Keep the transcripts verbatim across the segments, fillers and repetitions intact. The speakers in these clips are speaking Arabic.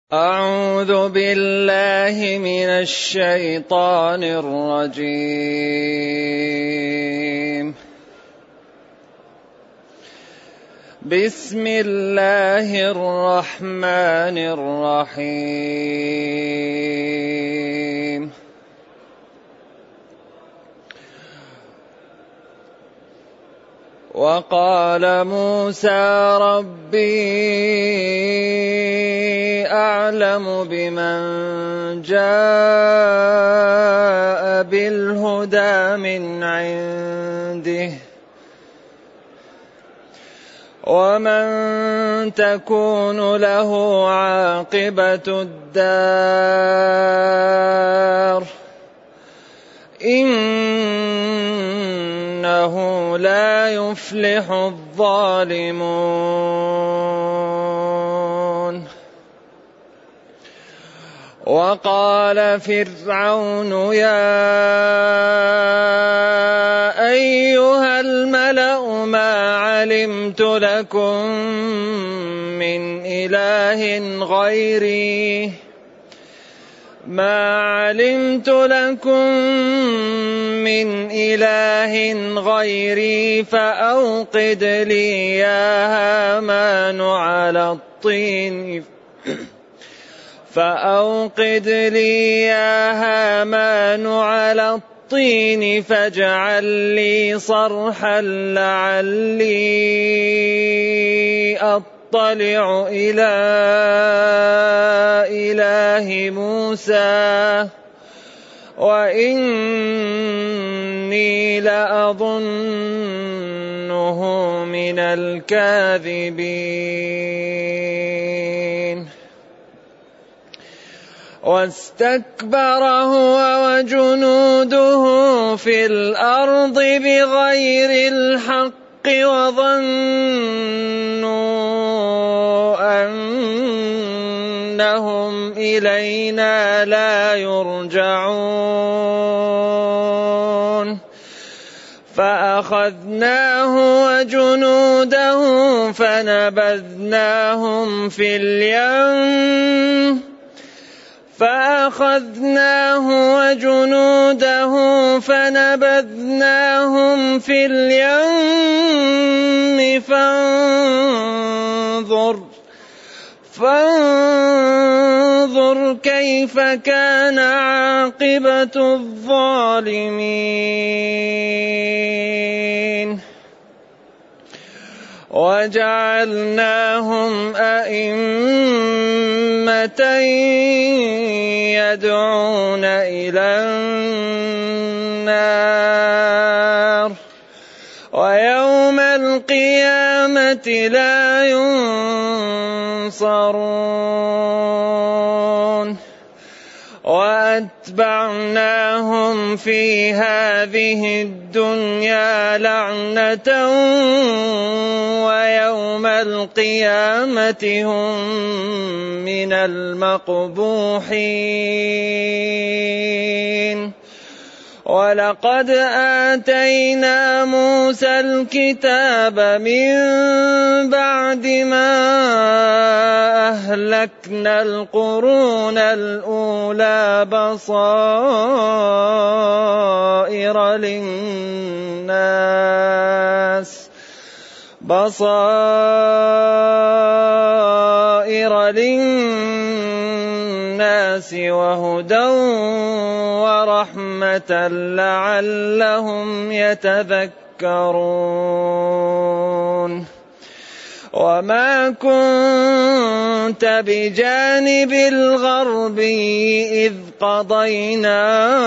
أعوذ بالله من الشيطان الرجيم. بسم الله الرحمن الرحيم. وقال موسى ربي أعلم بمن جاء بالهدى من عنده ومن تكون له عاقبة الدار إنه لا يفلح الظالمون. وقال فرعون يا أيها الملأ ما علمت لكم من إله غيري ما علمت لكم من إله غيري فأوقد لي يا هامان على الطين فأوقد لي يا هامان على الطين فاجعل لي صرحا لعلي أطلع إلى إله موسى وإني لأظنه من الكاذبين. واستكبر هو وجنوده في الأرض بغير الحق وظنوا أنهم إلينا لا يرجعون فأخذناه وجنوده فنبذناهم في اليم فأخذناه وجنوده فنبذناهم في اليم فانظر فانظر كيف كان عاقبة الظالمين. وجعلناهم أئمة يدعون إلى النار ويوم القيامة لا ينصرون. وأتبعناهم في هذه الدنيا لعنة ويوم القيامة هم من المقبوحين. ولقد آتينا موسى الكتاب من بعد ما أهلكنا القرون الأولى بصائر للناس بصائر للناس وهدى ورحمة لعلهم يتذكرون. وما كنت بجانب الغربي إذ قضينا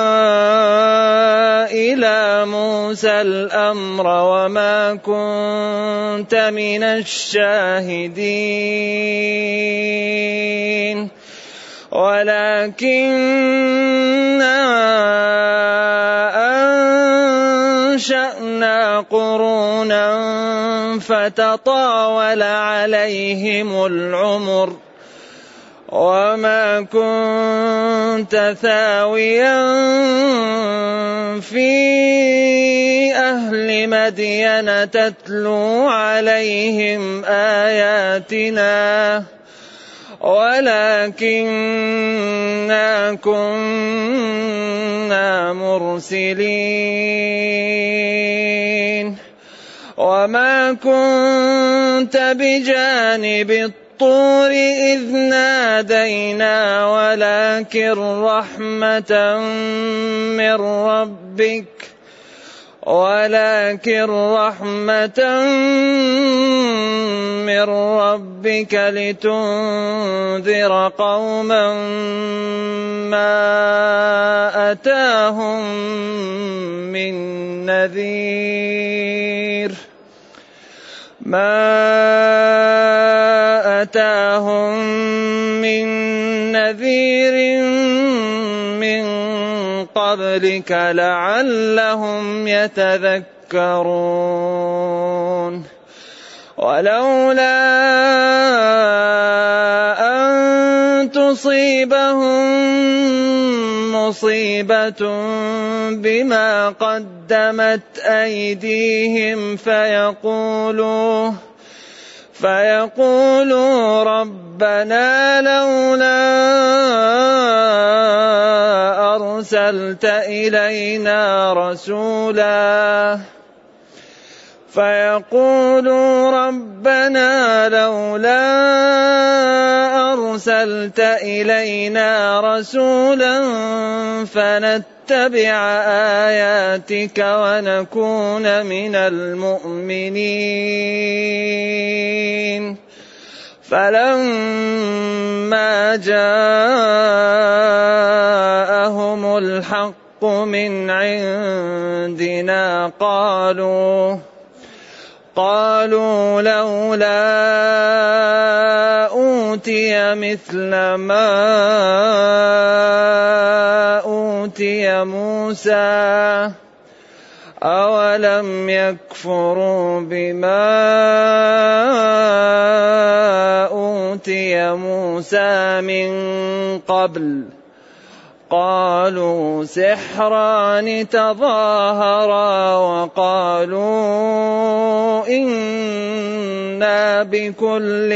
إلى موسى الأمر وما كنت من الشاهدين ولكننا أنشأنا قرونا فتطاول عليهم العمر وما كنت ثاويا في أهل مدين، تتلو عليهم آياتنا ولكننا كنا مرسلين وما كنت بجانب الطور إذ نادينا ولكن رحمة من ربك ولكن رحمة من ربك لتنذر قوما ما أتاهم من نذير ما أتاهم من نذير من قبلك لعلهم يتذكرون ولولا أن تصيبهم مصيبة بما قدمت أيديهم فيقولوا فيقولوا ربنا لولا أرسلت إلينا رسولا فيقولوا ربنا لولا أرسلت إلينا رسولا فنتبع آياتك ونكون من المؤمنين فلما جاءهم الحق من عندنا قالوا قالوا لولا أوتي مثل ما أوتي موسى أولم يكفروا بما أوتي موسى من قبل قالوا سحران تظاهرا وقالوا إنا بكل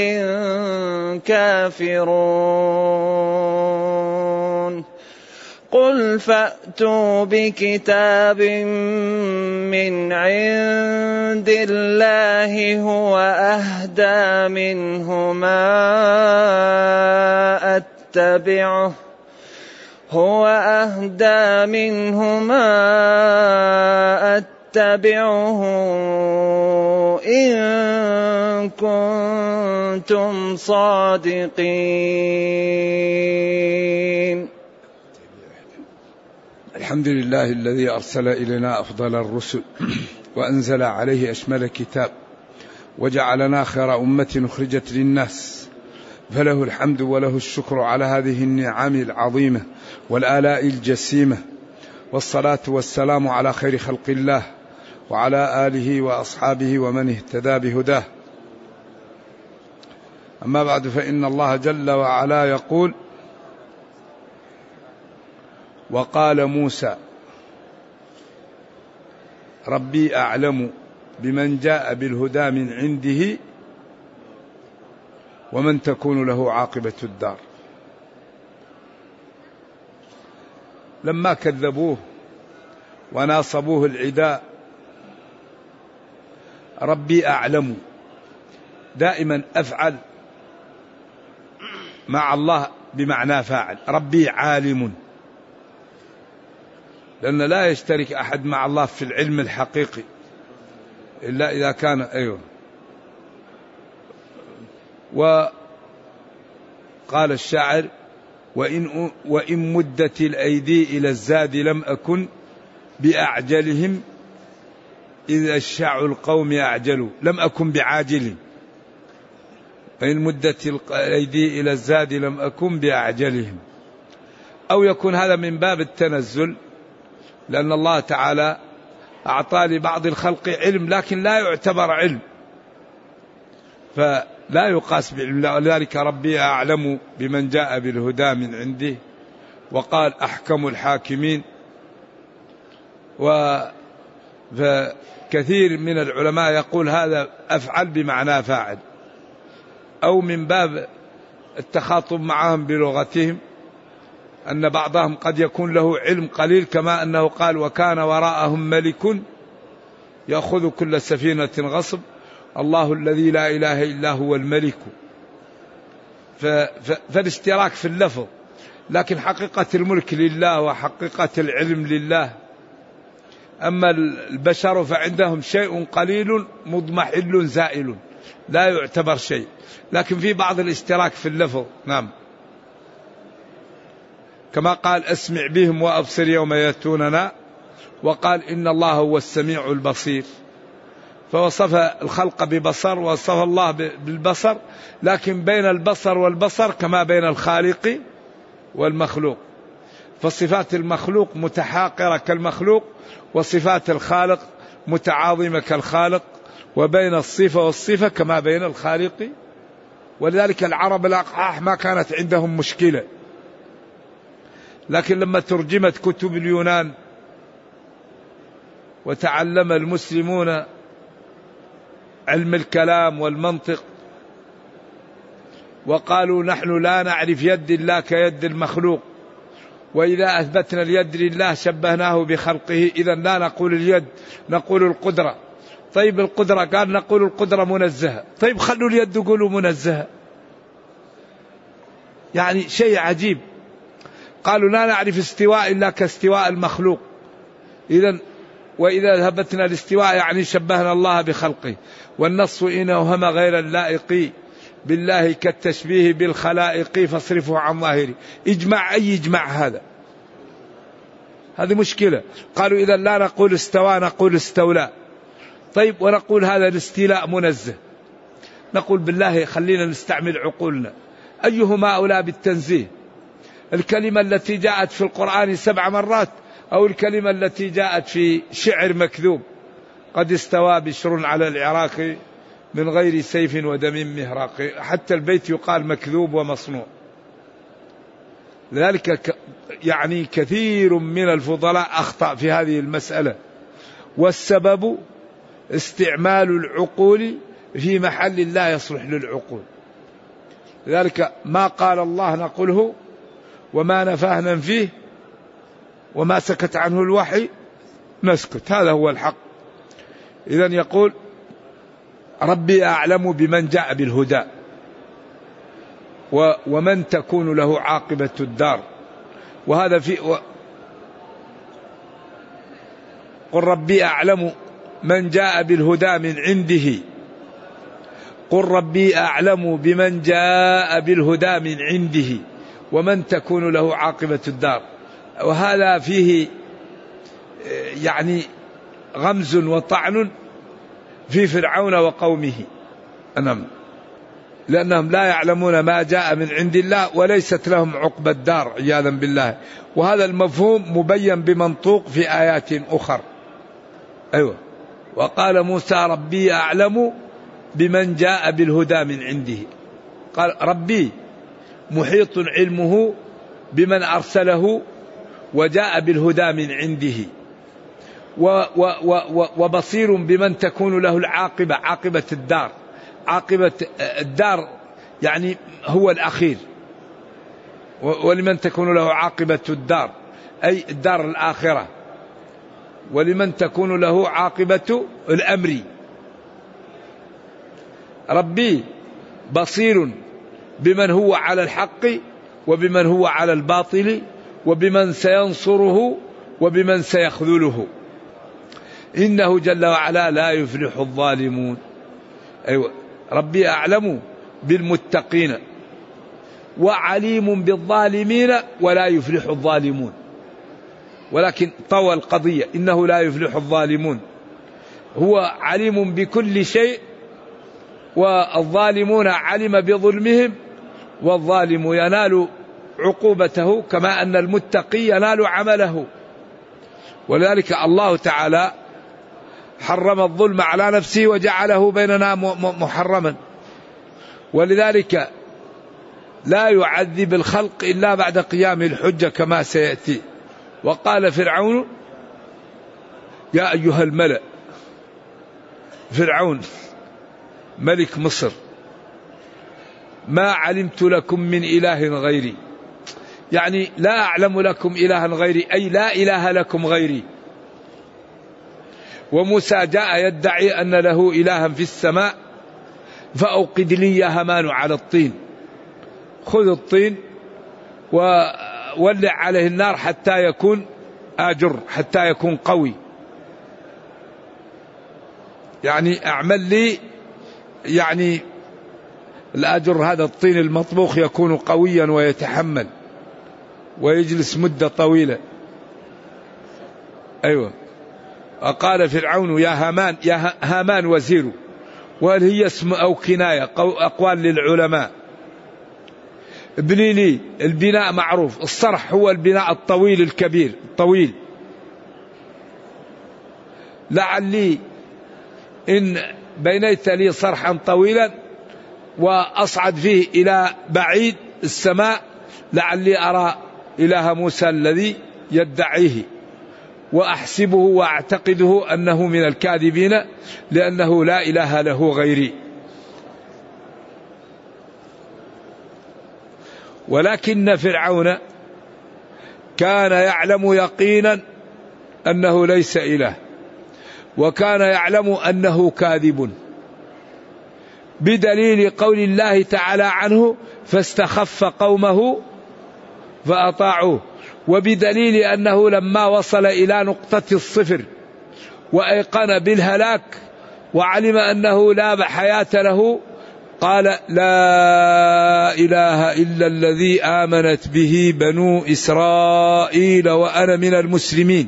كافرون قل فأتوا بكتاب من عند الله هو أهدى منه ما أتبعه هو أهدى منه ما أتبعه إن كنتم صادقين. الحمد لله الذي أرسل إلينا أفضل الرسل وأنزل عليه أشمل كتاب وجعلنا خير أمة أخرجت للناس فله الحمد وله الشكر على هذه النعم العظيمة والآلاء الجسيمة والصلاة والسلام على خير خلق الله وعلى آله وأصحابه ومن اهتدى بهداه. أما بعد فإن الله جل وعلا يقول وقال موسى ربي أعلم بمن جاء بالهدى من عنده ومن تكون له عاقبة الدار. لما كذبوه وناصبوه العداء ربي أعلم دائما أفعل مع الله بمعنى فاعل. ربي عالم لأن لا يشترك أحد مع الله في العلم الحقيقي إلا إذا كان أيوه. وقال الشاعر وإن, وإن مدت الأيدي إلى الزاد لم أكن بأعجلهم إذا الشاع القوم أعجلوا لم أكن بعاجل. وإن مدت الأيدي إلى الزاد لم أكن بأعجلهم. أو يكون هذا من باب التنزل لأن الله تعالى أعطى لبعض الخلق علم لكن لا يعتبر علم فلا يقاس بعلم. ولذلك ربي أعلم بمن جاء بالهدى من عنده وقال أحكم الحاكمين. وكثير من العلماء يقول هذا أفعل بمعنى فاعل أو من باب التخاطب معهم بلغتهم، أن بعضهم قد يكون له علم قليل، كما أنه قال وكان وراءهم ملك يأخذ كل سفينة غصب، الله الذي لا إله إلا هو الملك. فالاشتراك في اللفظ، لكن حقيقة الملك لله وحقيقة العلم لله. أما البشر فعندهم شيء قليل مضمحل زائل لا يعتبر شيء، لكن في بعض الاشتراك في اللفظ. نعم، كما قال أسمع بهم وأبصر يوم يأتوننا، وقال إن الله هو السميع البصير، فوصف الخلق ببصر ووصف الله بالبصر، لكن بين البصر والبصر كما بين الخالق والمخلوق، فصفات المخلوق متحاقرة كالمخلوق، وصفات الخالق متعاظمة كالخالق، وبين الصفة والصفة كما بين الخالق. ولذلك العرب الأقحاح ما كانت عندهم مشكلة، لكن لما ترجمت كتب اليونان وتعلم المسلمون علم الكلام والمنطق، وقالوا نحن لا نعرف يد الله كيد المخلوق، وإذا أثبتنا اليد لله شبهناه بخلقه، إذا لا نقول اليد نقول القدرة. طيب القدرة، قال نقول القدرة منزهة، طيب خلوا اليد يقولوا منزهة، يعني شيء عجيب. قالوا لا نعرف استواء إلا كاستواء المخلوق، إذا وإذا ثبتنا الاستواء يعني شبهنا الله بخلقه. والنص إن أوهم غير اللائق بالله كالتشبيه بالخلائق فاصرفه عن ظاهره. إجماع، أي إجماع هذا؟ هذه مشكلة. قالوا إذا لا نقول استوى نقول استولى. طيب ونقول هذا الاستيلاء منزه، نقول بالله خلينا نستعمل عقولنا، أيهما أولى بالتنزيه؟ الكلمة التي جاءت في القرآن سبع مرات، أو الكلمة التي جاءت في شعر مكذوب قد استوى بشر على العراق من غير سيف ودم مهراق. حتى البيت يقال مكذوب ومصنوع. لذلك يعني كثير من الفضلاء أخطأ في هذه المسألة، والسبب استعمال العقول في محل لا يصلح للعقول. لذلك ما قال الله نقوله، وما نفاه ننفيه، وما سكت عنه الوحي نسكت، هذا هو الحق. إذن يقول ربي أعلم بمن جاء بالهدى ومن تكون له عاقبة الدار. وهذا في و... قل ربي أعلم من جاء بالهدى من عنده، قل ربي أعلم بمن جاء بالهدى من عنده ومن تكون له عاقبة الدار. وهذا فيه يعني غمز وطعن في فرعون وقومه، أنهم لأنهم لا يعلمون ما جاء من عند الله وليست لهم عقبى الدار عياذا بالله. وهذا المفهوم مبين بمنطوق في آيات أخرى. أيوة، وقال موسى ربي أعلم بمن جاء بالهدى من عنده. قال ربي محيط علمه بمن أرسله وجاء بالهدى من عنده، و و و وبصير بمن تكون له العاقبة، عاقبة الدار. عاقبة الدار يعني هو الأخير، ولمن تكون له عاقبة الدار أي الدار الآخرة، ولمن تكون له عاقبة الأمر. ربي بصير بمن هو على الحق وبمن هو على الباطل وبمن سينصره وبمن سيخذله، إنه جل وعلا لا يفلح الظالمون. أيوة، ربي أعلم بالمتقين وعليم بالظالمين ولا يفلح الظالمون. ولكن طوى القضية، إنه لا يفلح الظالمون، هو عليم بكل شيء، والظالمون علم بظلمهم، والظالم ينال عقوبته كما أن المتقي ينال عمله. ولذلك الله تعالى حرم الظلم على نفسه وجعله بيننا محرما، ولذلك لا يعذب الخلق إلا بعد قيام الحجة كما سيأتي. وقال فرعون يا أيها الملأ، فرعون ملك مصر ما علمت لكم من إله غيري، يعني لا أعلم لكم إلها غيري، أي لا إله لكم غيري. وموسى جاء يدعي أن له إلها في السماء، فأوقد لي يا هامان على الطين، خذ الطين وولع عليه النار حتى يكون آجر، حتى يكون قوي، يعني أعمل لي يعني الآجر هذا الطين المطبوخ يكون قويا ويتحمل ويجلس مدة طويلة. أيوة. وقال فرعون يا هامان، يا هامان وزيره، وهل هي اسم أو كناية، أقوال للعلماء. ابني لي، البناء معروف، الصرح هو البناء الطويل الكبير الطويل، لعلي إن بنيت لي صرحا طويلا وأصعد فيه إلى بعيد السماء لعلي أرى إله موسى الذي يدعيه، وأحسبه وأعتقده أنه من الكاذبين لأنه لا إله له غيري. ولكن فرعون كان يعلم يقينا أنه ليس إله، وكان يعلم أنه كاذب، بدليل قول الله تعالى عنه فاستخف قومه فأطاعوه، وبدليل أنه لما وصل إلى نقطة الصفر وأيقن بالهلاك وعلم أنه لا حياة له قال لا إله إلا الذي آمنت به بنو إسرائيل وأنا من المسلمين.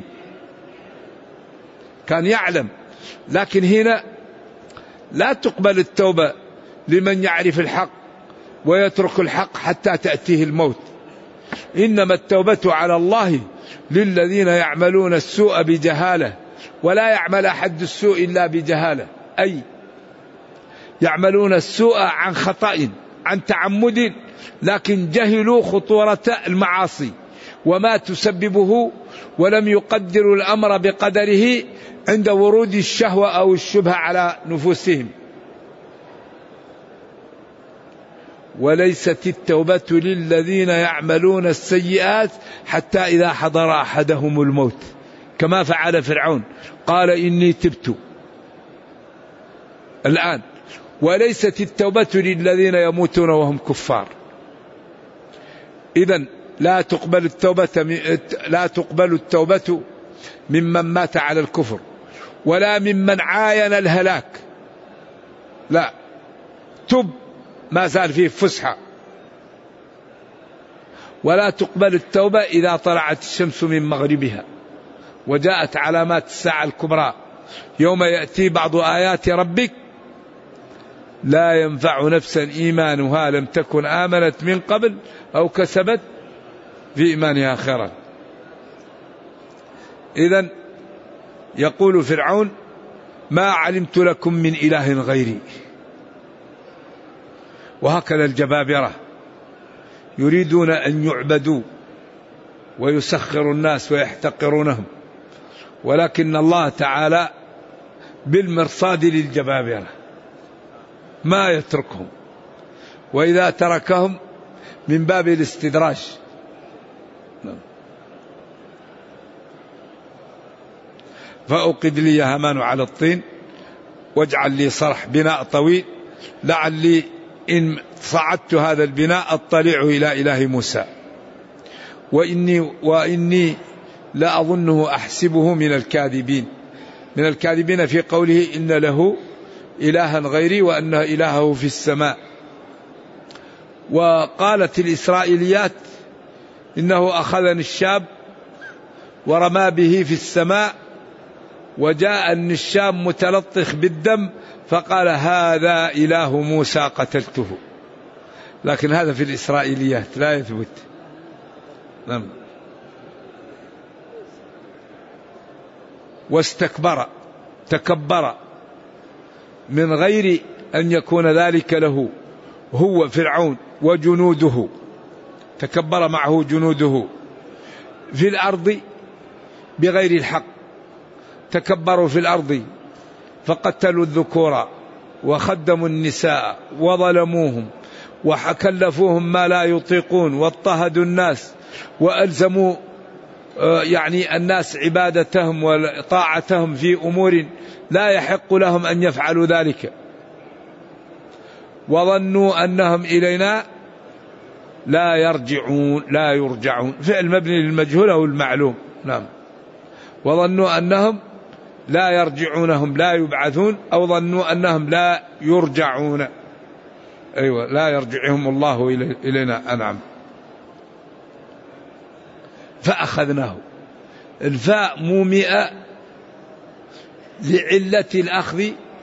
كان يعلم، لكن هنا لا تقبل التوبة لمن يعرف الحق ويترك الحق حتى تأتيه الموت. إنما التوبة على الله للذين يعملون السوء بجهالة، ولا يعمل أحد السوء إلا بجهالة، أي يعملون السوء عن خطأ عن تعمد، لكن جهلوا خطورة المعاصي وما تسببه، ولم يقدروا الأمر بقدره عند ورود الشهوة أو الشبهة على نفوسهم. وليست التوبة للذين يعملون السيئات حتى إذا حضر أحدهم الموت، كما فعل فرعون قال إني تبت الآن. وليست التوبة للذين يموتون وهم كفار. إذن لا تقبل التوبة لا تقبل التوبة ممن مات على الكفر، ولا ممن عاين الهلاك، لا، تب ما زال فيه فسحة. ولا تقبل التوبة إذا طلعت الشمس من مغربها، وجاءت علامات الساعة الكبرى يوم يأتي بعض آيات ربك لا ينفع نفسا إيمانها لم تكن آمنت من قبل أو كسبت في إيمانها خيرا. إذن يقول فرعون ما علمت لكم من إله غيري. وهكذا الجبابرة يريدون أن يعبدوا ويسخروا الناس ويحتقرونهم، ولكن الله تعالى بالمرصاد للجبابرة ما يتركهم، وإذا تركهم من باب الاستدراج. فأوقد لي يا هامان على الطين واجعل لي صرح بناء طويل لعلي إن صعدت هذا البناء أطلع إلى إله موسى، وإني, وإني لا أظنه أحسبه من الكاذبين من الكاذبين في قوله إن له إلها غيري وأن إلهه في السماء. وقالت الإسرائيليات إنه أخذني الشاب ورمى به في السماء وجاء النشام متلطخ بالدم فقال هذا إله موسى قتلته، لكن هذا في الإسرائيليات لا يثبت. نعم. واستكبر تكبر من غير أن يكون ذلك له هو فرعون وجنوده، تكبر معه جنوده في الأرض بغير الحق، تكبروا في الأرض فقتلوا الذكور وخدموا النساء وظلموهم وكلفوهم ما لا يطيقون واضطهدوا الناس وألزموا يعني الناس عبادتهم وطاعتهم في أمور لا يحق لهم أن يفعلوا ذلك، وظنوا أنهم إلينا لا يرجعون لا يرجعون فعل مبني للمجهول أو المعلوم. نعم. وظنوا أنهم لا يرجعونهم لا يبعثون، أو ظنوا أنهم لا يرجعون، أيوة لا يرجعهم الله إلينا. أنعم. فأخذناه، الفاء مومئة لعلة الأخذ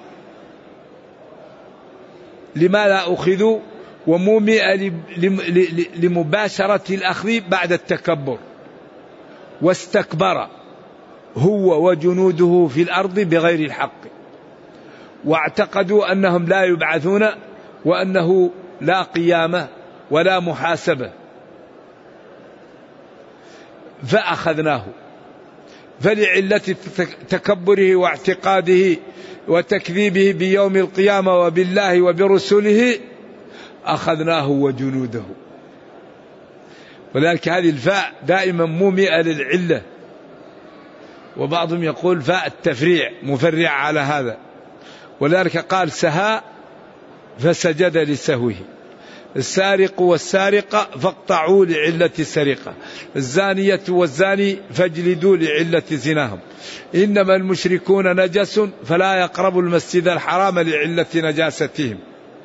لما لا أخذوا، ومومئة لمباشرة الأخذ بعد التكبر. واستكبر هو وجنوده في الأرض بغير الحق، واعتقدوا أنهم لا يبعثون وأنه لا قيامة ولا محاسبة، فأخذناه. فلعلة تكبره واعتقاده وتكذيبه بيوم القيامة وبالله وبرسله أخذناه وجنوده. ولذلك هذه الفاء دائما مومئة للعلة، وبعضهم يقول فاء التفريع مفرع على هذا، ولذلك قال سهى فسجد لسهوه. السارق والسارقة فاقطعوا لعلة السرقة، الزانية والزاني فاجلدوا لعلة زناهم، إنما المشركون نجس فلا يقربوا المسجد الحرام لعلة نجاستهم.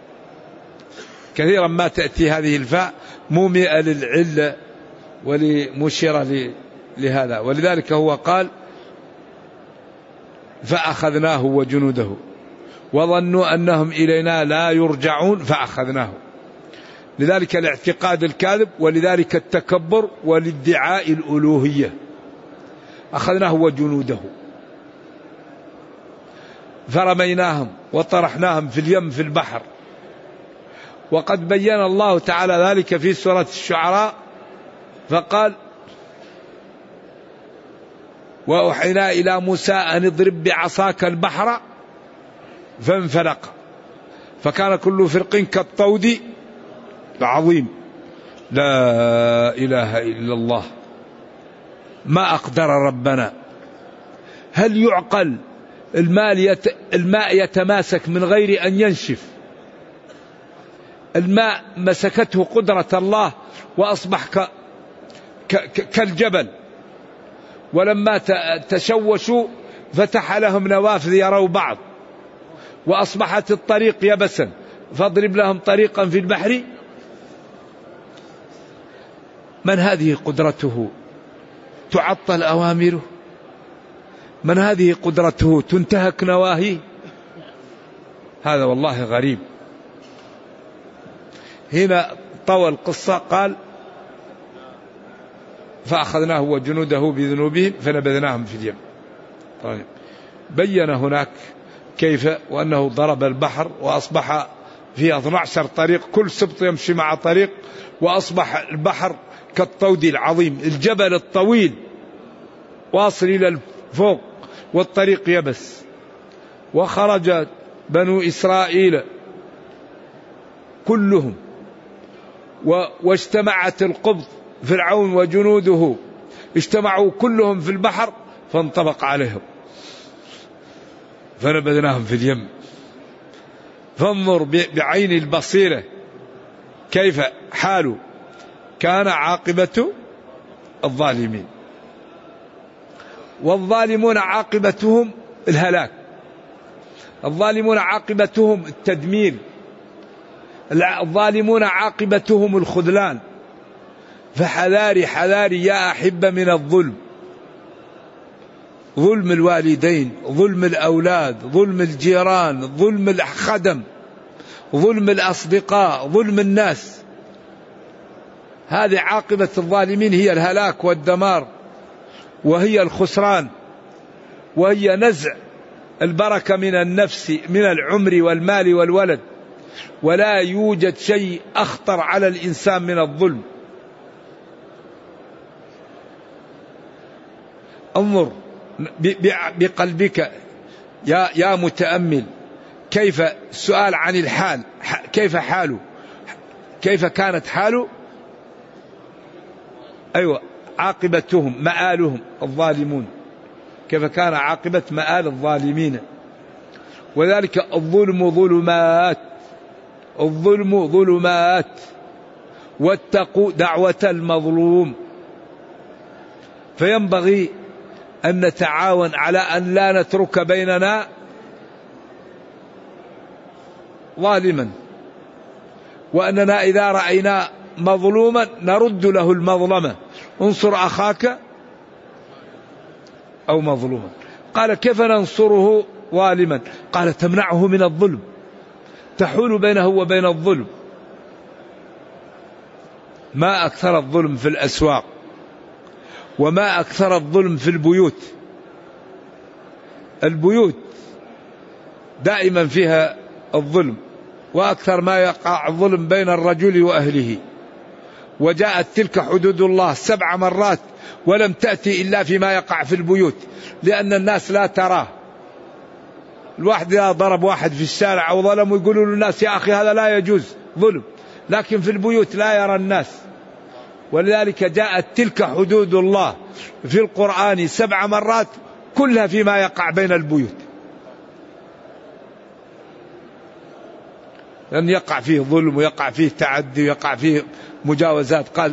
كثيرا ما تأتي هذه الفاء مومئة للعلة ولمشيرة لهذا، ولذلك هو قال فأخذناه وجنوده وظنوا أنهم إلينا لا يرجعون فأخذناه. لذلك الاعتقاد الكاذب، ولذلك التكبر، ولادعاء الألوهية. أخذناه وجنوده فرميناهم وطرحناهم في اليم في البحر. وقد بين الله تعالى ذلك في سورة الشعراء فقال وأوحينا إلى موسى أن اضرب بعصاك البحر فانفلق فكان كل فرق كالطود العظيم. لا إله إلا الله، ما أقدر ربنا. هل يعقل الماء يتماسك من غير أن ينشف؟ الماء مسكته قدرة الله وأصبح ك... ك... كالجبل، ولما تشوشوا فتح لهم نوافذ يروا بعض، وأصبحت الطريق يبسا فاضرب لهم طريقا في البحر. من هذه قدرته تعطل أوامره؟ من هذه قدرته تنتهك نواهيه؟ هذا والله غريب. هنا طوى القصة قال فأخذناه وجنوده بذنوبهم فنبذناهم في اليم. طيب. بين هناك كيف وأنه ضرب البحر وأصبح فيه اثنا عشر طريق، كل سبط يمشي مع طريق، وأصبح البحر كالطود العظيم، الجبل الطويل واصل إلى الفوق والطريق يبس. وخرج بنو إسرائيل كلهم واجتمعت القبط، فرعون وجنوده اجتمعوا كلهم في البحر فانطبق عليهم فنبذناهم في اليم. فانظر بعين البصيرة كيف حال كان عاقبة الظالمين. والظالمون عاقبتهم الهلاك، الظالمون عاقبتهم التدمير، الظالمون عاقبتهم الخذلان. فحذاري حذاري يا أحبة من الظلم، ظلم الوالدين، ظلم الأولاد، ظلم الجيران، ظلم الخدم، ظلم الأصدقاء، ظلم الناس. هذه عاقبة الظالمين، هي الهلاك والدمار، وهي الخسران، وهي نزع البركة من النفس من العمر والمال والولد. ولا يوجد شيء أخطر على الإنسان من الظلم. انظر بقلبك يا يا متأمل كيف السؤال عن الحال، كيف حاله كيف كانت حال أيوة عاقبتهم مآلهم الظالمون، كيف كان عاقبة مآل الظالمين. وذلك الظلم ظلمات، الظلم ظلمات، واتقوا دعوة المظلوم. فينبغي أن نتعاون على أن لا نترك بيننا ظالما، وأننا إذا رأينا مظلوما نرد له المظلمة، انصر أخاك أو مظلوما. قال كيف ننصره ظالما؟ قال تمنعه من الظلم، تحول بينه وبين الظلم. ما أكثر الظلم في الأسواق، وما أكثر الظلم في البيوت. البيوت دائما فيها الظلم، وأكثر ما يقع الظلم بين الرجل وأهله. وجاءت تلك حدود الله سبع مرات ولم تأتي إلا فيما يقع في البيوت، لأن الناس لا تراه. الواحد إذا ضرب واحد في الشارع أو ظلم يقولوا للناس يا أخي هذا لا يجوز ظلم، لكن في البيوت لا يرى الناس. ولذلك جاءت تلك حدود الله في القرآن سبع مرات كلها فيما يقع بين البيوت، لأن يقع فيه ظلم ويقع فيه تعدي ويقع فيه مجاوزات. قال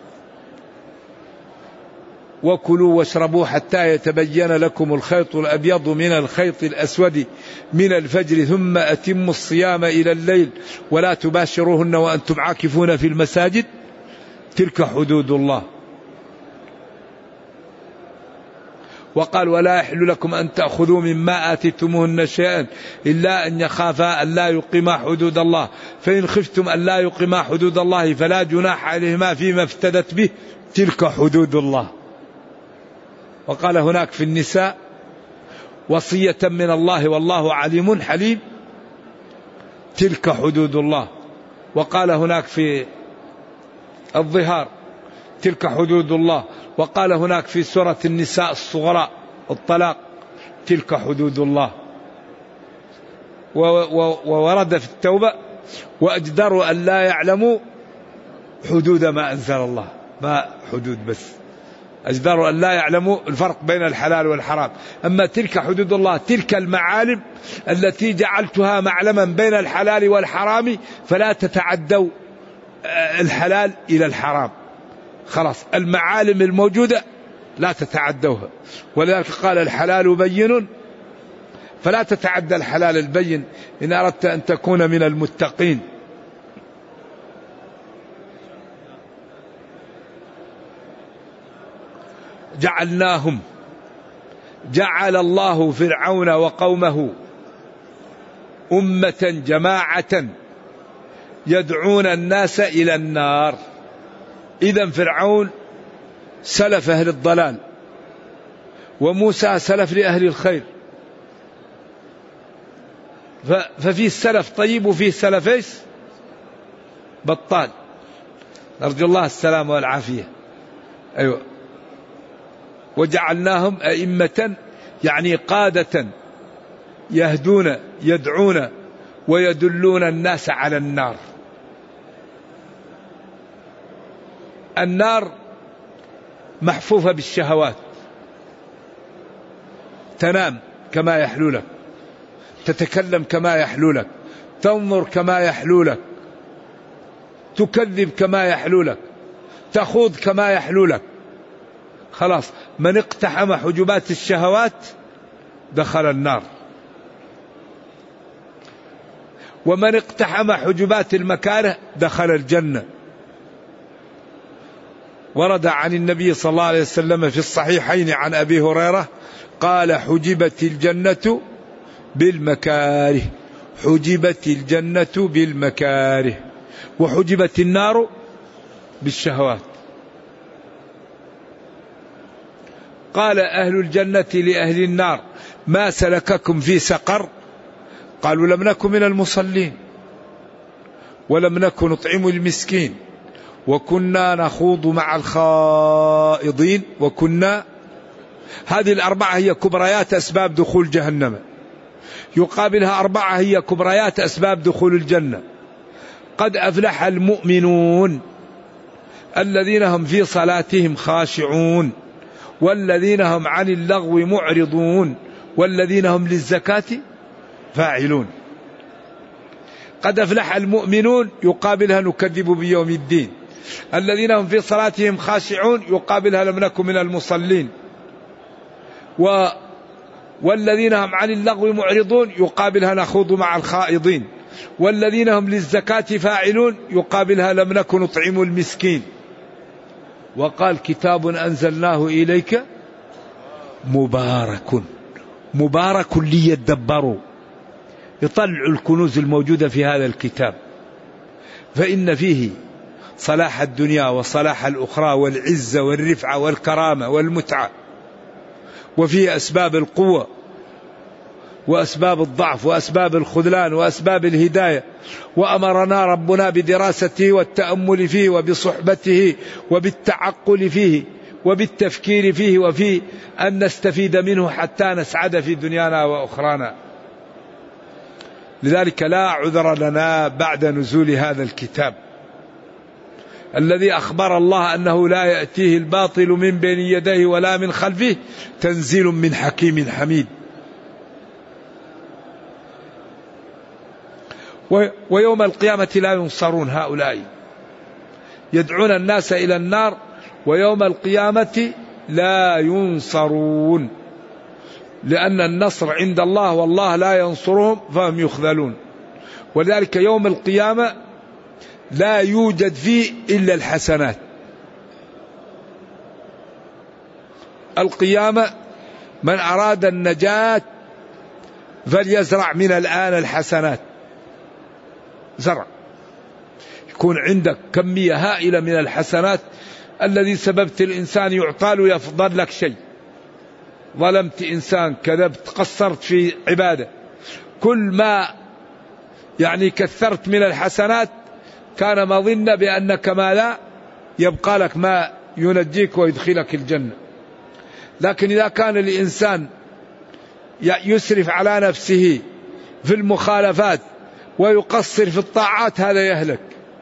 وكلوا واشربوا حتى يتبين لكم الخيط الأبيض من الخيط الأسود من الفجر ثم أتموا الصيام إلى الليل ولا تباشروهن وأنتم عاكفون في المساجد، تلك حدود الله. وقال ولا يحل لكم أن تأخذوا مما آتيتموهن شيئا إلا أن يخافا أن لا يقيما حدود الله، فإن خفتم أن لا يقيما حدود الله فلا جناح عليهما فيما افتدت به، تلك حدود الله. وقال هناك في النساء وصية من الله والله عليم حليم، تلك حدود الله. وقال هناك في الظهار تلك حدود الله. وقال هناك في سورة النساء الصغرى الطلاق تلك حدود الله. وورد في التوبة وأجدروا أن لا يعلموا حدود ما أنزل الله، ما حدود بس، أجدروا أن لا يعلموا الفرق بين الحلال والحرام. أما تلك حدود الله تلك المعالم التي جعلتها معلما بين الحلال والحرام، فلا تتعدوا الحلال إلى الحرام، خلاص المعالم الموجودة لا تتعدوها. ولذلك قال الحلال بين فلا تتعدى الحلال البين إن أردت أن تكون من المتقين. جعلناهم، جعل الله فرعون وقومه أمة جماعة يدعون الناس إلى النار. إذن فرعون سلف أهل الضلال، وموسى سلف لأهل الخير، ففي السلف طيب وفي السلف ايش بطال. نرجو الله السلام والعافية. أيوة. وجعلناهم أئمة يعني قادة يهدون يدعون ويدلون الناس على النار. النار محفوفة بالشهوات، تنام كما يحلو لك، تتكلم كما يحلو لك، تنظر كما يحلو لك، تكذب كما يحلو لك، تخوض كما يحلو لك. خلاص من اقتحم حجبات الشهوات دخل النار، ومن اقتحم حجبات المكاره دخل الجنة. ورد عن النبي صلى الله عليه وسلم في الصحيحين عن أبي هريرة قال حجبت الجنة بالمكاره، حجبت الجنة بالمكاره، وحجبت النار بالشهوات. قال أهل الجنة لأهل النار ما سلككم في سقر؟ قالوا لم نكن من المصلين ولم نكن نطعم المسكين وكنا نخوض مع الخائضين وكنا. هذه الأربعة هي كبريات أسباب دخول جهنم، يقابلها أربعة هي كبريات أسباب دخول الجنة. قد أفلح المؤمنون الذين هم في صلاتهم خاشعون والذين هم عن اللغو معرضون والذين هم للزكاة فاعلون. قد أفلح المؤمنون يقابلها نكذب بيوم الدين. الذين هم في صلاتهم خاشعون يقابلها لم نكن من المصلين. و والذين هم عن اللغو معرضون يقابلها نخوض مع الخائضين. والذين هم للزكاة فاعلون يقابلها لم نكن نطعم المسكين. وقال كتاب أنزلناه إليك مبارك مبارك ليدبروا، يطلعوا الكنوز الموجودة في هذا الكتاب، فإن فيه صلاح الدنيا وصلاح الأخرى والعزة والرفعة والكرامة والمتعة، وفيه أسباب القوة وأسباب الضعف وأسباب الخذلان وأسباب الهداية. وأمرنا ربنا بدراسته والتأمل فيه وبصحبته وبالتعقل فيه وبالتفكير فيه وفي أن نستفيد منه حتى نسعد في دنيانا وأخرانا. لذلك لا عذر لنا بعد نزول هذا الكتاب الذي أخبر الله أنه لا يأتيه الباطل من بين يديه ولا من خلفه، تنزيل من حكيم حميد. ويوم القيامة لا ينصرون هؤلاء، يدعون الناس إلى النار، ويوم القيامة لا ينصرون، لأن النصر عند الله والله لا ينصرهم فهم يخذلون. ولذلك يوم القيامة لا يوجد فيه إلا الحسنات. القيامة من أراد النجاة فليزرع من الآن الحسنات، زرع، يكون عندك كمية هائلة من الحسنات. الذي سببت الإنسان يعطى له يفضل لك شيء، ظلمت إنسان، كذبت، قصرت في عبادة، كل ما يعني كثرت من الحسنات كان مظن بأنك ما لا يبقى لك ما ينجيك ويدخلك الجنة. لكن إذا كان الإنسان يسرف على نفسه في المخالفات ويقصر في الطاعات هذا يهلك.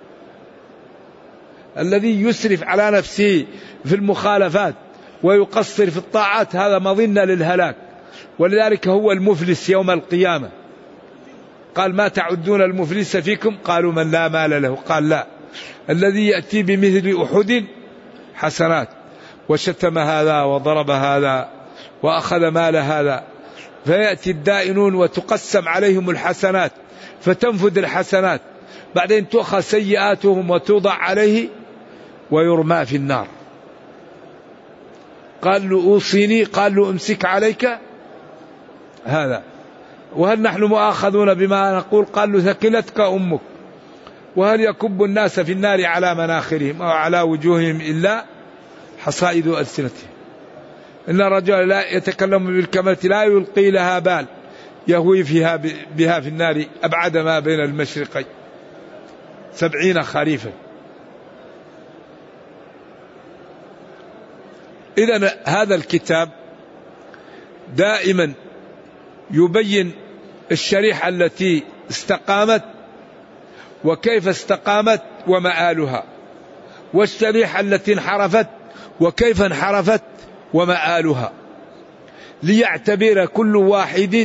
الذي يسرف على نفسه في المخالفات ويقصر في الطاعات هذا مظنة للهلاك، ولذلك هو المفلس يوم القيامة. قال ما تعدون المفلس فيكم؟ قالوا من لا مال له. قال لا، الذي يأتي بمثل أحد حسنات وشتم هذا وضرب هذا وأخذ مال هذا، فيأتي الدائنون وتقسم عليهم الحسنات فتنفذ الحسنات، بعدين تؤخذ سيئاتهم وتوضع عليه ويرمى في النار. قال له أوصيني، قال له امسك عليك هذا، وهل نحن مؤاخذون بما نقول؟ قال له ثكلتك أمك. وهل يكب الناس في النار على مناخرهم أو على وجوههم إلا حصائد ألسنتهم. إن الرجل لا يتكلم بالكلمة لا يلقي لها بال يهوي فيها بها في النار أبعد ما بين المشرقين سبعين خريفا. إذن هذا الكتاب دائما يبين الشريحة التي استقامت وكيف استقامت ومآلها، والشريحة التي انحرفت وكيف انحرفت ومآلها، ليعتبر كل واحد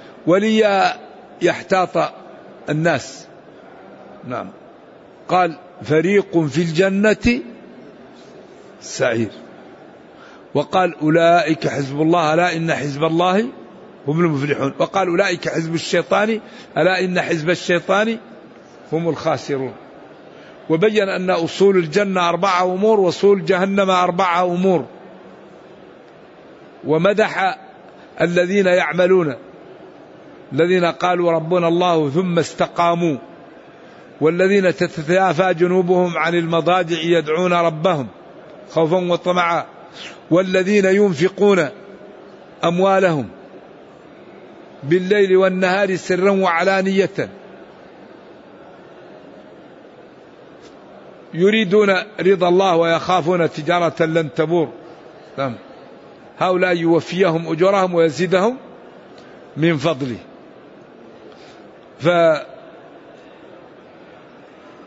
وليحتاط الناس. نعم. قال فريق في الجنة سعير، وقال أولئك حزب الله ألا إن حزب الله هم المفلحون، وقال أولئك حزب الشيطان ألا إن حزب الشيطان هم الخاسرون. وبين أن أصول الجنة أربعة أمور وأصول جهنم أربعة أمور، ومدح الذين يعملون، الذين قالوا ربنا الله ثم استقاموا، والذين تتجافى جنوبهم عن المضاجع يدعون ربهم خوفا وطمعا، والذين ينفقون أموالهم بالليل والنهار سرا وعلانية يريدون رضا الله ويخافون تجارة لن تبور. هؤلاء يوفيهم أجورهم ويزيدهم من فضله.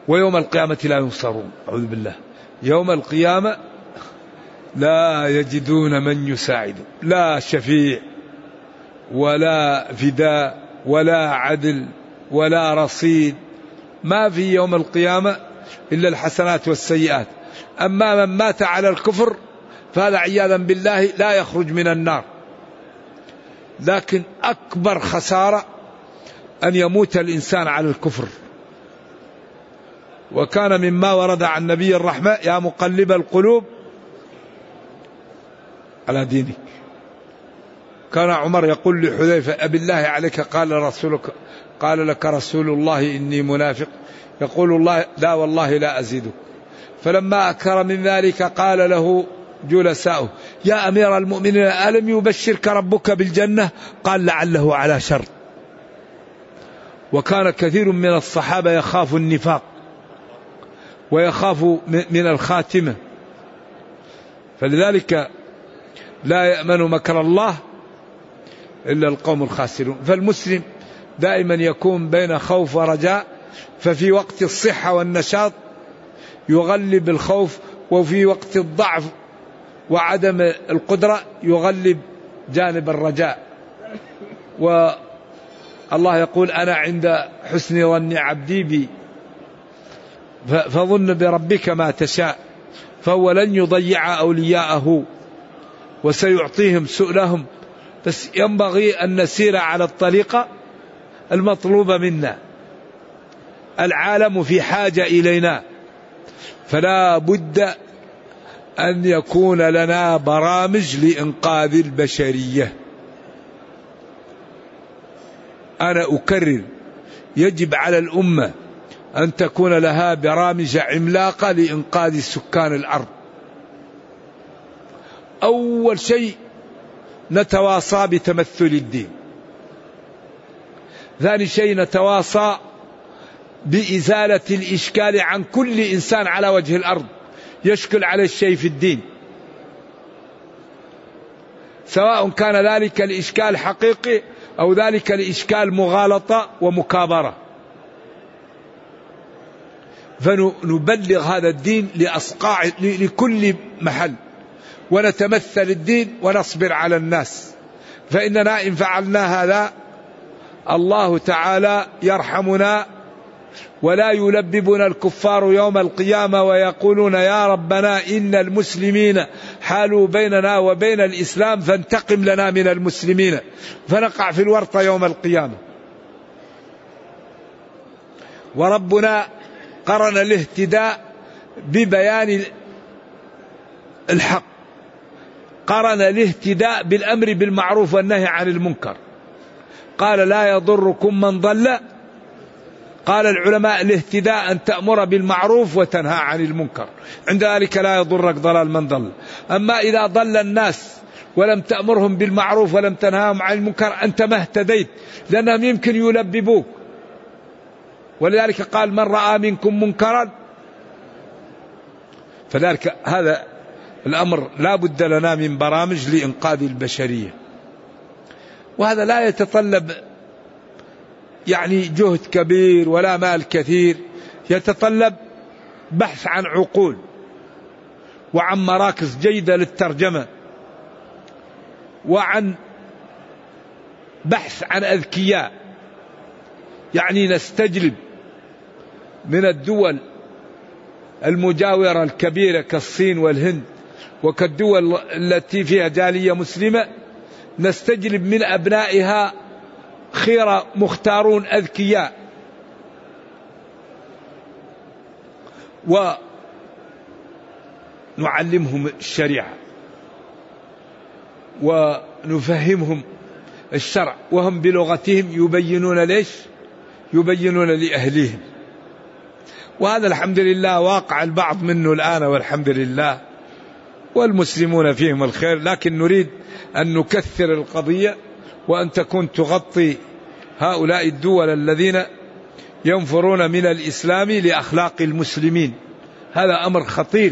ويوم القيامة لا ينصرون. أعوذ بالله. يوم القيامة لا يجدون من يساعد، لا شفيع ولا فداء ولا عدل ولا رصيد، ما في يوم القيامة إلا الحسنات والسيئات. أما من مات على الكفر فهذا عياذا بالله لا يخرج من النار، لكن أكبر خسارة أن يموت الإنسان على الكفر. وكان مما ورد عن نبي الرحمة: يا مقلب القلوب على دينك. كان عمر يقول لحذيفة: أبي الله عليك قال رسولك قال لك رسول الله إني منافق، يقول الله: لا والله لا أزيدك. فلما أكثر من ذلك قال له جلساؤه: يا أمير المؤمنين ألم يبشرك ربك بالجنة؟ قال: لعله على شر. وكان كثير من الصحابة يخاف النفاق ويخاف من الخاتمة، فلذلك لا يأمن مكر الله إلا القوم الخاسرون. فالمسلم دائما يكون بين خوف ورجاء، ففي وقت الصحة والنشاط يغلب الخوف، وفي وقت الضعف وعدم القدرة يغلب جانب الرجاء. والله يقول: أنا عند حسن ظن عبدي بي فظن بربك ما تشاء، فهو لن يضيع أولياءه وسيعطيهم سؤلهم، بس ينبغي أن نسير على الطريقة المطلوبة منا. العالم في حاجة إلينا، فلا بد أن يكون لنا برامج لإنقاذ البشرية. أنا أكرر: يجب على الأمة أن تكون لها برامج عملاقة لإنقاذ سكان الأرض. أول شيء نتواصى بتمثل الدين. ثاني شيء نتواصى بإزالة الإشكال عن كل إنسان على وجه الأرض يشكل على الشيء في الدين، سواء كان ذلك الإشكال حقيقي أو ذلك الإشكال مغالطة ومكابرة. فنبلغ هذا الدين لأصقاع لكل محل، ونتمثل الدين ونصبر على الناس، فإننا إن فعلنا هذا الله تعالى يرحمنا، ولا يلببنا الكفار يوم القيامة ويقولون: يا ربنا إن المسلمين حالوا بيننا وبين الإسلام فانتقم لنا من المسلمين، فنقع في الورطة يوم القيامة. وربنا قرن الاهتداء ببيان الحق، قرن الاهتداء بالأمر بالمعروف والنهي عن المنكر. قال: لا يضركم من ضل. قال العلماء: الاهتداء أن تأمر بالمعروف وتنهى عن المنكر، عند ذلك لا يضرك ضلال من ضل. أما إذا ضل الناس ولم تأمرهم بالمعروف ولم تنهاهم عن المنكر أنت ما اهتديت، لأنهم يمكن يلببوك. ولذلك قال: من رأى منكم منكرا. فذلك هذا الأمر لا بد لنا من برامج لإنقاذ البشرية، وهذا لا يتطلب يعني جهد كبير ولا مال كثير، يتطلب بحث عن عقول وعن مراكز جيدة للترجمة، وعن بحث عن أذكياء. يعني نستجلب من الدول المجاورة الكبيرة كالصين والهند وكالدول التي فيها جالية مسلمة، نستجلب من أبنائها خير مختارون أذكياء، ونعلمهم الشريعة ونفهمهم الشرع، وهم بلغتهم يبينون ليش يبينون لأهليهم. وهذا الحمد لله واقع البعض منه الآن والحمد لله، والمسلمون فيهم الخير، لكن نريد أن نكثر القضية وأن تكون تغطي هؤلاء الدول الذين ينفرون من الإسلام لأخلاق المسلمين. هذا أمر خطير،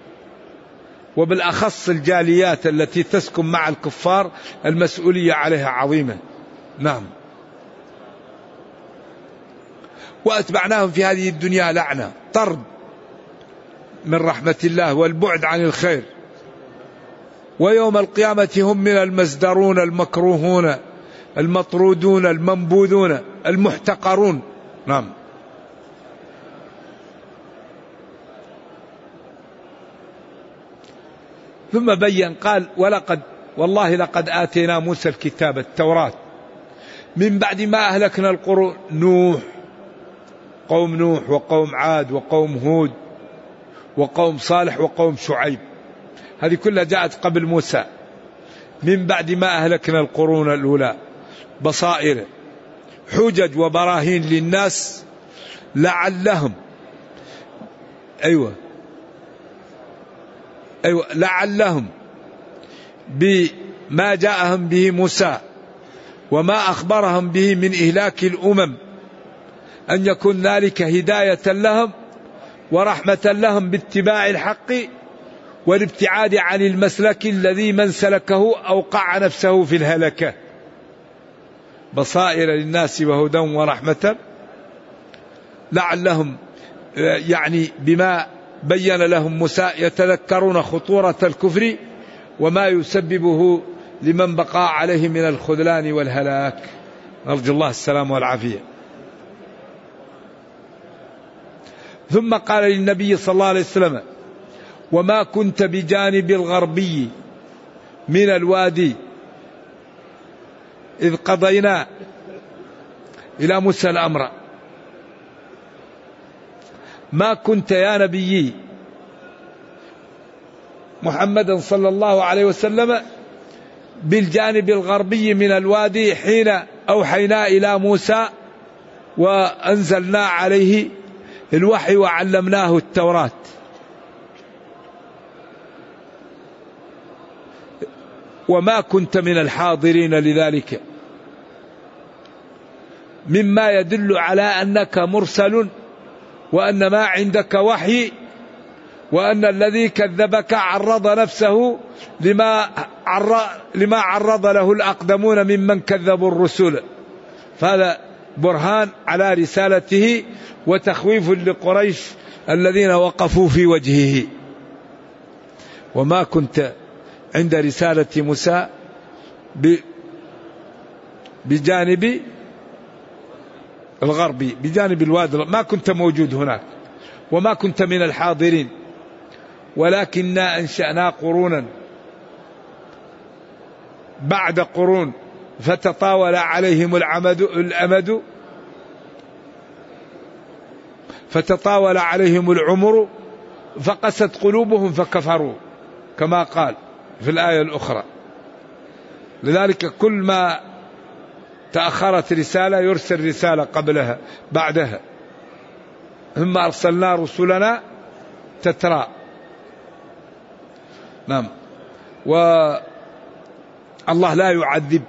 وبالأخص الجاليات التي تسكن مع الكفار المسؤولية عليها عظيمة. نعم. وأتبعناهم في هذه الدنيا لعنة الطرد من رحمة الله والبعد عن الخير. ويوم القيامة هم من المزدرون المكروهون المطرودون المنبوذون المحتقرون. نعم. ثم بين قال ولقد والله لقد آتينا موسى الكتاب التوراة من بعد ما أهلكنا القرون، نوح، قوم نوح وقوم عاد وقوم هود وقوم صالح وقوم شعيب، هذه كلها جاءت قبل موسى. من بعد ما أهلكنا القرون الأولى بصائر حجج وبراهين للناس لعلهم أيوة أيوة لعلهم بما جاءهم به موسى وما أخبرهم به من إهلاك الأمم أن يكون ذلك هداية لهم ورحمة لهم باتباع الحق والابتعاد عن المسلك الذي من سلكه أوقع نفسه في الهلكة. بصائر للناس وهدى ورحمة لعلهم يعني بما بين لهم موسى يتذكرون خطورة الكفر وما يسببه لمن بقى عليه من الخذلان والهلاك. نرجو الله السلام والعافية. ثم قال للنبي صلى الله عليه وسلم وما كنت بجانب الغربي من الوادي إذ قضينا إلى موسى الأمر. ما كنت يا نبي محمد صلى الله عليه وسلم بالجانب الغربي من الوادي حين أوحينا إلى موسى وأنزلنا عليه الوحي وعلمناه التوراة. وما كنت من الحاضرين لذلك، مما يدل على أنك مرسل وأن ما عندك وحي، وأن الذي كذبك عرض نفسه لما لما عرض له الأقدمون ممن كذبوا الرسل. فهذا برهان على رسالته وتخويف لقريش الذين وقفوا في وجهه. وما كنت عند رسالة موسى بجانب الغربي بجانب الوادي، ما كنت موجود هناك وما كنت من الحاضرين، ولكننا أنشأنا قرونا بعد قرون فتطاول عليهم العمد الأمد فتطاول عليهم العمر فقست قلوبهم فكفروا كما قال في الآية الأخرى. لذلك كل ما تأخرت رسالة يرسل رسالة قبلها بعدها. ثم أرسلنا رسلنا تترى. نعم. والله لا يعذب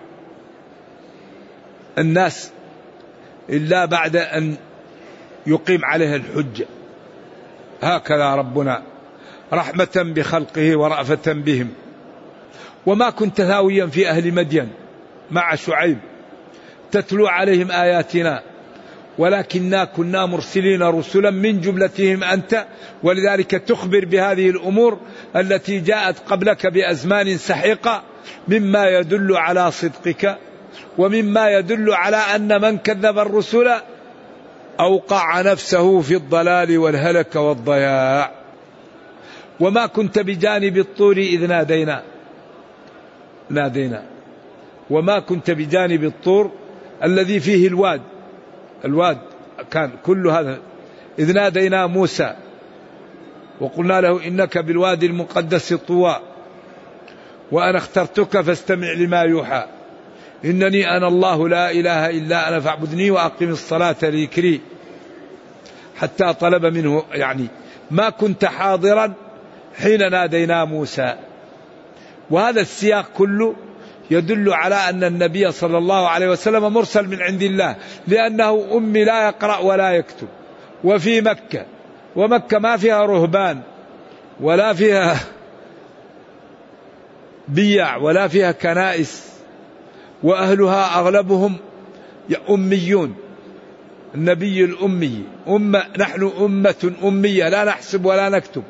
الناس إلا بعد أن يقيم عليها الحجة، هكذا ربنا رحمة بخلقه ورأفة بهم. وما كنت ثاويا في أهل مدين مع شعيب تتلو عليهم آياتنا ولكننا كنا مرسلين رسلا من جملتهم أنت، ولذلك تخبر بهذه الأمور التي جاءت قبلك بأزمان سحيقة مما يدل على صدقك ومما يدل على أن من كذب الرسل أوقع نفسه في الضلال والهلك والضياع. وما كنت بجانب الطور إذ نادينا نادينا وما كنت بجانب الطور الذي فيه الواد الواد كان كل هذا إذ نادينا موسى وقلنا له إنك بالوادي المقدس طوى وأنا اخترتك فاستمع لما يوحى إنني أنا الله لا إله إلا أنا فاعبدني وأقم الصلاة لذكري، حتى طلب منه يعني ما كنت حاضرا حين نادينا موسى. وهذا السياق كله يدل على أن النبي صلى الله عليه وسلم مرسل من عند الله، لأنه أمي لا يقرأ ولا يكتب، وفي مكة، ومكة ما فيها رهبان ولا فيها بيع ولا فيها كنائس، وأهلها أغلبهم أميون النبي الأمي أمة، نحن أمة أمية لا نحسب ولا نكتب.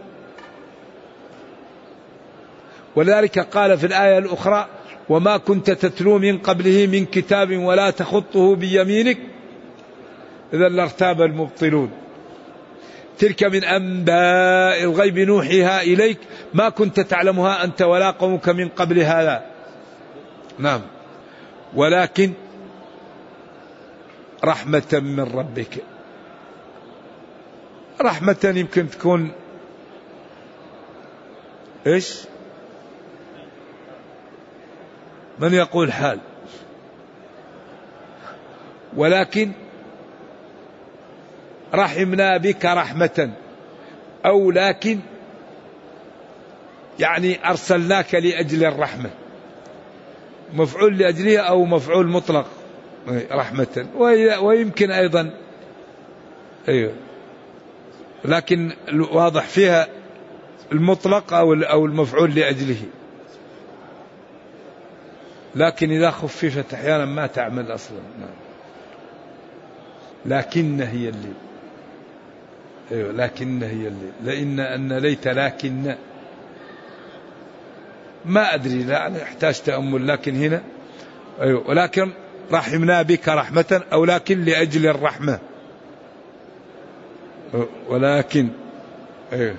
ولذلك قال في الآية الأخرى وما كنت تتلو من قبله من كتاب ولا تخطه بيمينك إذا لارتاب المبطلون. تلك من أنباء الغيب نوحيها إليك ما كنت تعلمها أنت ولا قومك من قبل هذا. نعم. ولكن رحمة من ربك. رحمة يمكن تكون إيش؟ من يقول حال؟ ولكن رحمنا بك رحمة، أو لكن يعني أرسلناك لأجل الرحمة، مفعول لأجله أو مفعول مطلق رحمة، ويمكن أيضا أيوه، لكن واضح فيها المطلق أو المفعول لأجله، لكن إذا خففت أحيانا ما تعمل أصلا. لكن هي اللي أيوه لكن هي اللي لأن أن ليت لكن ما أدري، لا يحتاج تأمل، لكن هنا أيوه ولكن رحمنا بك رحمة، أو لكن لأجل الرحمة، ولكن أيوه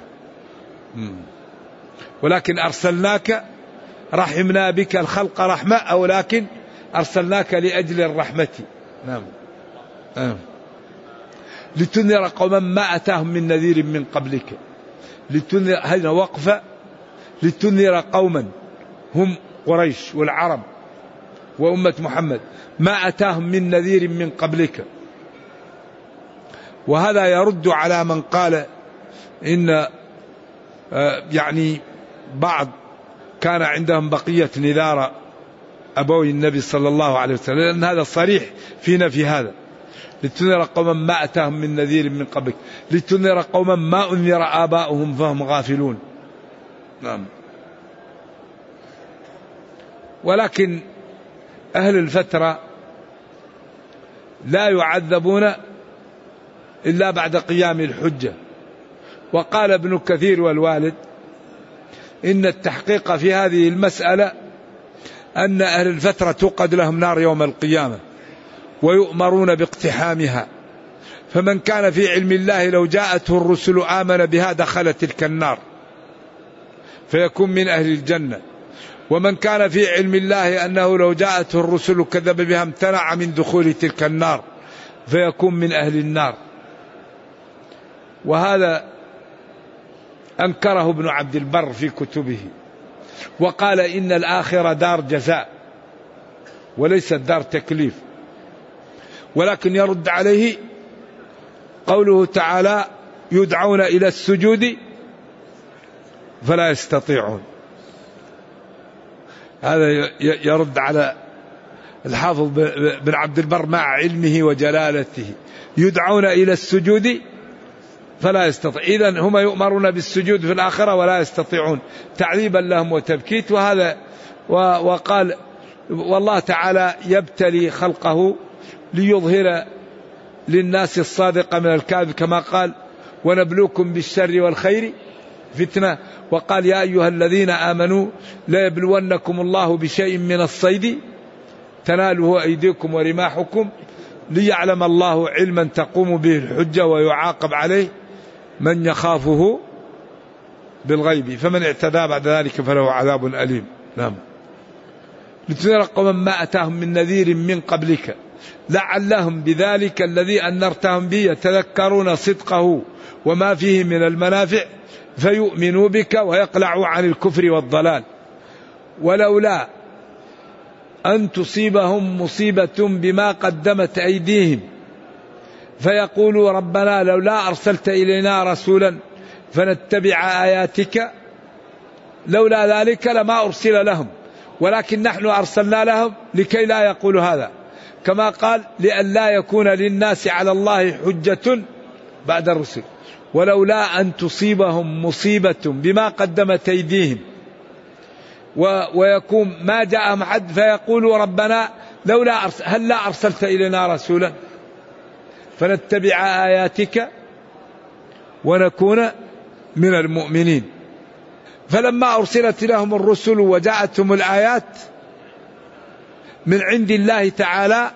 ولكن أرسلناك رحمنا بك الخلق رحمة، أو لكن أرسلناك لأجل الرحمة. نعم. نعم. لتنذر قوما ما أتاهم من نذير من قبلك. لتنذر هنا وقفة، لتنذر قوما هم قريش والعرب وأمة محمد ما أتاهم من نذير من قبلك. وهذا يرد على من قال إن يعني بعض كان عندهم بقية نذار أبوي النبي صلى الله عليه وسلم، لأن هذا صريح فينا في هذا. لتنذر قوما ما أتاهم من نذير من قبلك، لتنذر قوما ما أنذر آباؤهم فهم غافلون. نعم. ولكن أهل الفترة لا يعذبون إلا بعد قيام الحجة. وقال ابن كثير والوالد إن التحقيق في هذه المسألة أن أهل الفترة توقد لهم نار يوم القيامة ويؤمرون باقتحامها، فمن كان في علم الله لو جاءته الرسل آمن بها دخل تلك النار فيكون من أهل الجنة، ومن كان في علم الله أنه لو جاءته الرسل كذب بها امتنع من دخول تلك النار فيكون من أهل النار. وهذا أنكره ابن عبد البر في كتبه، وقال إن الآخرة دار جزاء وليست دار تكليف. ولكن يرد عليه قوله تعالى يدعون إلى السجود فلا يستطيعون. هذا يرد على الحافظ بن عبد البر مع علمه وجلالته، يدعون إلى السجود فلا يستطيع، إذن هم يؤمرون بالسجود في الآخرة ولا يستطيعون، تعذيبا لهم وتبكيت. وهذا وقال والله تعالى يبتلي خلقه ليظهر للناس الصادق من الكاذب، كما قال ونبلوكم بالشر والخير فتنة. وقال يا أيها الذين آمنوا لا يبلونكم الله بشيء من الصيد تناله أيديكم ورماحكم ليعلم الله علما تقوم به الحجة ويعاقب عليه من يخافه بالغيب، فمن اعتدى بعد ذلك فله عذاب أليم. نعم. لتنذر قوما ما أتاهم من نذير من قبلك لعلهم بذلك الذي أنرتهم به يتذكرون صدقه وما فيه من المنافع فيؤمنوا بك ويقلعوا عن الكفر والضلال. ولولا أن تصيبهم مصيبة بما قدمت أيديهم فيقولوا ربنا لولا أرسلت إلينا رسولا فنتبع آياتك، لولا ذلك لما أرسل لهم، ولكن نحن أرسلنا لهم لكي لا يقولوا هذا، كما قال لئلا يكون للناس على الله حجة بعد الرسل. ولولا أن تصيبهم مصيبة بما قدمت أيديهم ويكون ما جاءهم حد فيقولوا ربنا لولا أرسل هل لا أرسلت إلينا رسولا، فنتبع آياتك ونكون من المؤمنين. فلما أرسلت لهم الرسل وجاءتهم الآيات من عند الله تعالى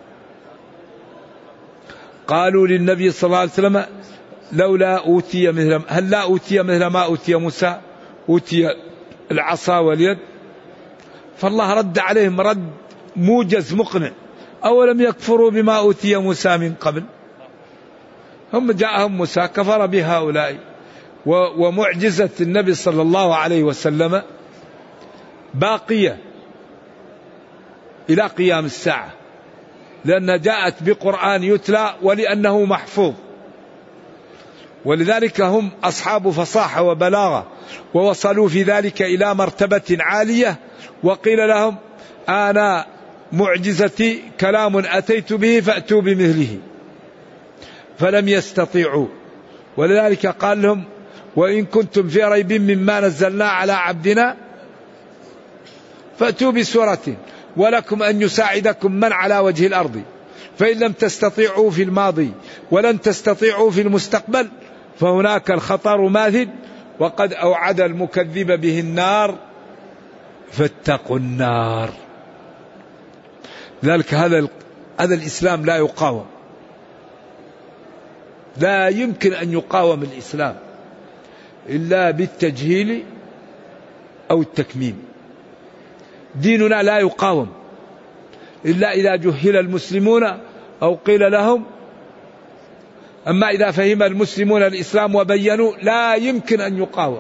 قالوا للنبي صلى الله عليه وسلم لولا أوتي مثل هل لا أوتي مثل ما أوتي موسى، أوتي العصا واليد. فالله رد عليهم رد موجز مقنع، أولم يكفروا بما أوتي موسى من قبل. هم جاءهم موسى كفر بهؤلاء، ومعجزة النبي صلى الله عليه وسلم باقية إلى قيام الساعة، لأنها جاءت بقرآن يتلى ولأنه محفوظ. ولذلك هم أصحاب فصاحة وبلاغة، ووصلوا في ذلك إلى مرتبة عالية. وقيل لهم أنا معجزتي كلام أتيت به فأتوا بمثله، فلم يستطيعوا. ولذلك قال لهم وإن كنتم في ريب مما نزلنا على عبدنا فأتوا بسورة ولكم أن يساعدكم من على وجه الأرض، فإن لم تستطيعوا في الماضي ولن تستطيعوا في المستقبل فهناك الخطر ماثل، وقد أوعد المكذب به النار فاتقوا النار. ذلك هذا هذا الإسلام لا يقاوم، لا يمكن أن يقاوم الإسلام إلا بالتجهيل أو التكميم. ديننا لا يقاوم إلا إذا جهل المسلمون أو قيل لهم. أما إذا فهم المسلمون الإسلام وبينوا لا يمكن أن يقاوم،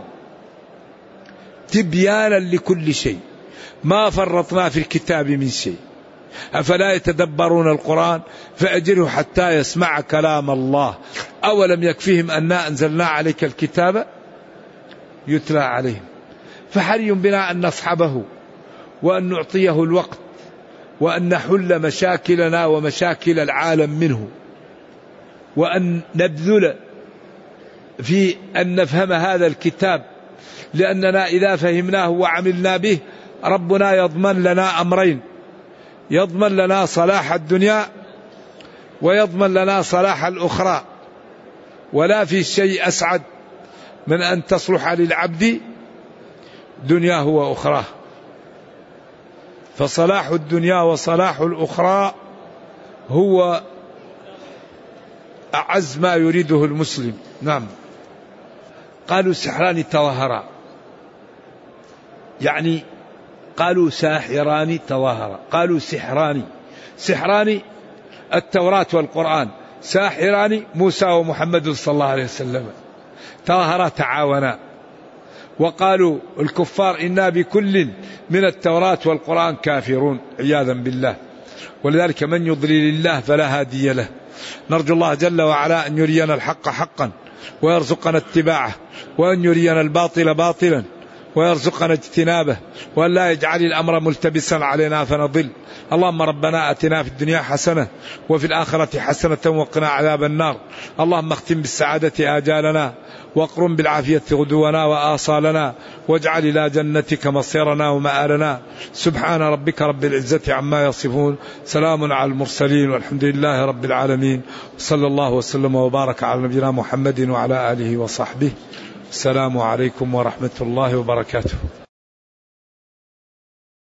تبيانا لكل شيء، ما فرطنا في الكتاب من شيء. أفلا يتدبرون القرآن فأجره حتى يسمع كلام الله أولم يكفيهم أنا أنزلنا عليك الكتاب يتلى عليهم. فحري بنا أن نصحبه وأن نعطيه الوقت وأن نحل مشاكلنا ومشاكل العالم منه، وأن نبذل في أن نفهم هذا الكتاب، لأننا إذا فهمناه وعملنا به ربنا يضمن لنا أمرين: يضمن لنا صلاح الدنيا ويضمن لنا صلاح الأخرى. ولا في شيء أسعد من أن تصلح للعبد دنياه وأخراه. فصلاح الدنيا وصلاح الأخرى هو أعز ما يريده المسلم. نعم. قالوا سحران تظاهرا، يعني قالوا ساحران تظاهرا، قالوا سحران. سحران التوراة والقرآن، ساحران موسى ومحمد صلى الله عليه وسلم، تظاهرا تعاونا. وقالوا الكفار إنا بكل من التوراة والقرآن كافرون عياذا بالله. ولذلك من يضلل الله فلا هادي له. نرجو الله جل وعلا أن يرينا الحق حقا ويرزقنا اتباعه، وأن يرينا الباطل باطلا ويرزقنا اجتنابه، وأن لا يجعل الأمر ملتبسا علينا فنضل. اللهم ربنا آتنا في الدنيا حسنة وفي الآخرة حسنة وقنا عذاب النار. اللهم اختم بالسعادة آجالنا واقرم بالعافية غدونا وآصالنا، واجعل إلى جنتك مصيرنا ومآلنا. سبحان ربك رب العزة عما يصفون، سلام على المرسلين والحمد لله رب العالمين. صلى الله وسلم وبارك على نبينا محمد وعلى آله وصحبه. السلام عليكم ورحمة الله وبركاته.